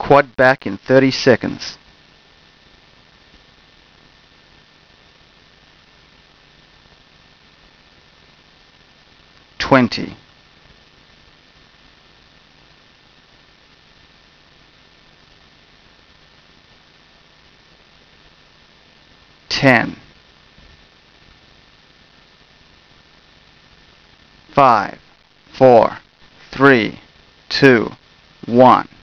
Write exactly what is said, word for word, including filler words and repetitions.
quad back in thirty seconds. twenty. ten. five, four, three, two, one.